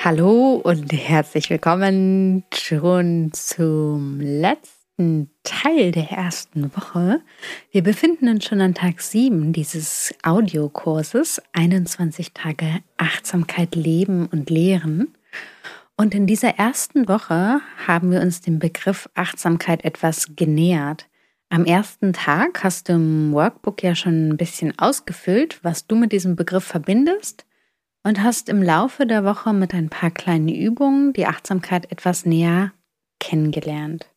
Hallo und herzlich willkommen schon zum letzten Teil der ersten Woche. Wir befinden uns schon an Tag 7 dieses Audiokurses 21 Tage Achtsamkeit leben und lehren. Und in dieser ersten Woche haben wir uns dem Begriff Achtsamkeit etwas genähert. Am ersten Tag hast du im Workbook ja schon ein bisschen ausgefüllt, was du mit diesem Begriff verbindest. Und hast im Laufe der Woche mit ein paar kleinen Übungen die Achtsamkeit etwas näher kennengelernt.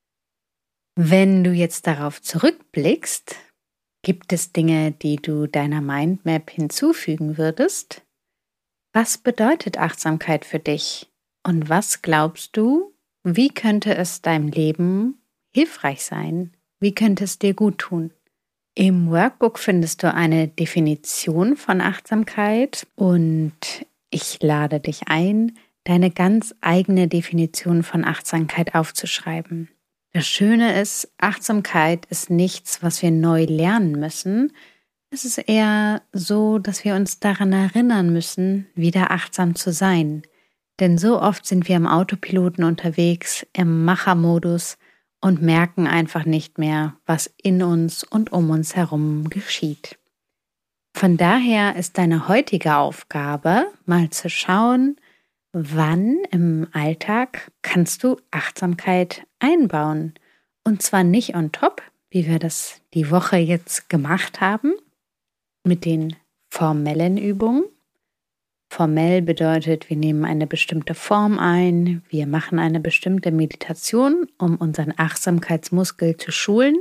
Wenn du jetzt darauf zurückblickst, gibt es Dinge, die du deiner Mindmap hinzufügen würdest? Was bedeutet Achtsamkeit für dich? Und was glaubst du, wie könnte es deinem Leben hilfreich sein? Wie könnte es dir gut tun? Im Workbook findest du eine Definition von Achtsamkeit und ich lade dich ein, deine ganz eigene Definition von Achtsamkeit aufzuschreiben. Das Schöne ist, Achtsamkeit ist nichts, was wir neu lernen müssen. Es ist eher so, dass wir uns daran erinnern müssen, wieder achtsam zu sein. Denn so oft sind wir im Autopiloten unterwegs, im Machermodus, und merken einfach nicht mehr, was in uns und um uns herum geschieht. Von daher ist deine heutige Aufgabe, mal zu schauen, wann im Alltag kannst du Achtsamkeit einbauen. Und zwar nicht on top, wie wir das die Woche jetzt gemacht haben, mit den formellen Übungen. Formell bedeutet, wir nehmen eine bestimmte Form ein, wir machen eine bestimmte Meditation, um unseren Achtsamkeitsmuskel zu schulen,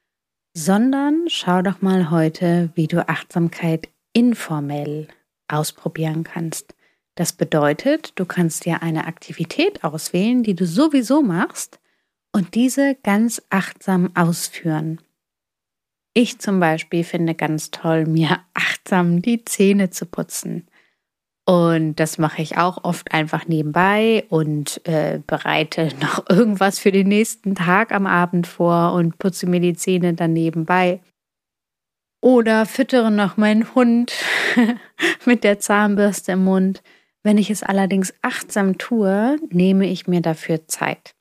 sondern schau doch mal heute, wie du Achtsamkeit informell ausprobieren kannst. Das bedeutet, du kannst dir eine Aktivität auswählen, die du sowieso machst und diese ganz achtsam ausführen. Ich zum Beispiel finde ganz toll, mir achtsam die Zähne zu putzen. Und das mache ich auch oft einfach nebenbei und bereite noch irgendwas für den nächsten Tag am Abend vor und putze mir die Zähne dann nebenbei. Oder füttere noch meinen Hund mit der Zahnbürste im Mund. Wenn ich es allerdings achtsam tue, nehme ich mir dafür Zeit.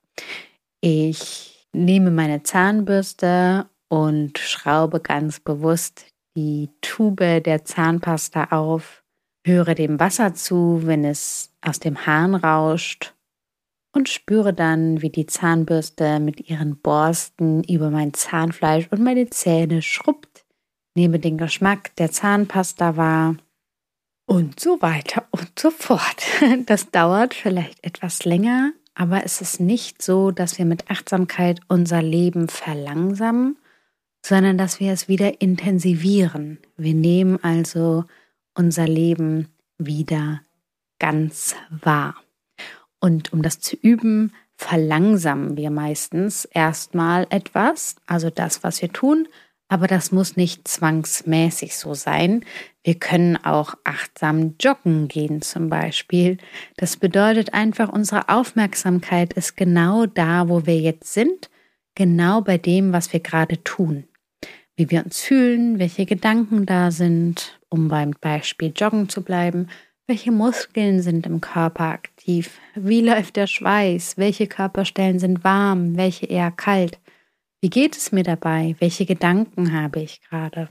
Ich nehme meine Zahnbürste und schraube ganz bewusst die Tube der Zahnpasta auf. Höre dem Wasser zu, wenn es aus dem Hahn rauscht und spüre dann, wie die Zahnbürste mit ihren Borsten über mein Zahnfleisch und meine Zähne schrubbt, nehme den Geschmack der Zahnpasta wahr und so weiter und so fort. Das dauert vielleicht etwas länger, aber es ist nicht so, dass wir mit Achtsamkeit unser Leben verlangsamen, sondern dass wir es wieder intensivieren. Wir nehmen also unser Leben wieder ganz wahr. Und um das zu üben, verlangsamen wir meistens erstmal etwas, also das, was wir tun, aber das muss nicht zwangsmäßig so sein. Wir können auch achtsam joggen gehen zum Beispiel. Das bedeutet einfach, unsere Aufmerksamkeit ist genau da, wo wir jetzt sind, genau bei dem, was wir gerade tun. Wie wir uns fühlen, welche Gedanken da sind, um beim Beispiel Joggen zu bleiben, welche Muskeln sind im Körper aktiv, wie läuft der Schweiß, welche Körperstellen sind warm, welche eher kalt, wie geht es mir dabei, welche Gedanken habe ich gerade.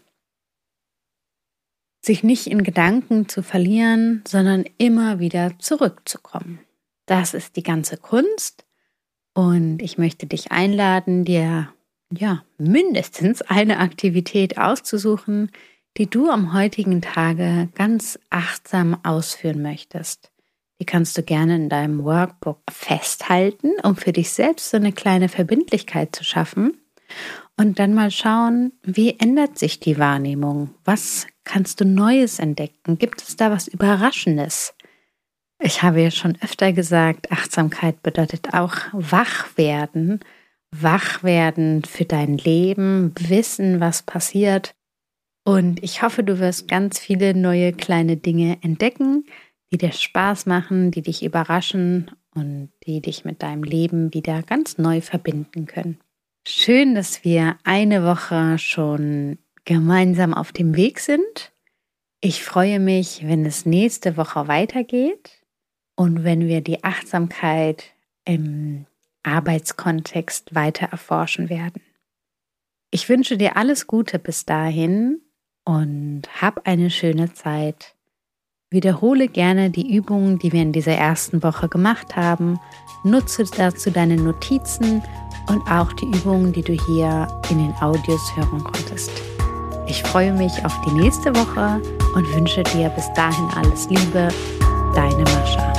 Sich nicht in Gedanken zu verlieren, sondern immer wieder zurückzukommen. Das ist die ganze Kunst und ich möchte dich einladen, dir mindestens eine Aktivität auszusuchen, die du am heutigen Tage ganz achtsam ausführen möchtest. Die kannst du gerne in deinem Workbook festhalten, um für dich selbst so eine kleine Verbindlichkeit zu schaffen und dann mal schauen, wie ändert sich die Wahrnehmung? Was kannst du Neues entdecken? Gibt es da was Überraschendes? Ich habe ja schon öfter gesagt, Achtsamkeit bedeutet auch wach werden für dein Leben, wissen, was passiert. Und ich hoffe, du wirst ganz viele neue kleine Dinge entdecken, die dir Spaß machen, die dich überraschen und die dich mit deinem Leben wieder ganz neu verbinden können. Schön, dass wir eine Woche schon gemeinsam auf dem Weg sind. Ich freue mich, wenn es nächste Woche weitergeht. und wenn wir die Achtsamkeit im Arbeitskontext weiter erforschen werden. Ich wünsche dir alles Gute bis dahin und hab eine schöne Zeit. Wiederhole gerne die Übungen, die wir in dieser ersten Woche gemacht haben. Nutze dazu deine Notizen und auch die Übungen, die du hier in den Audios hören konntest. Ich freue mich auf die nächste Woche und wünsche dir bis dahin alles Liebe, deine Mascha.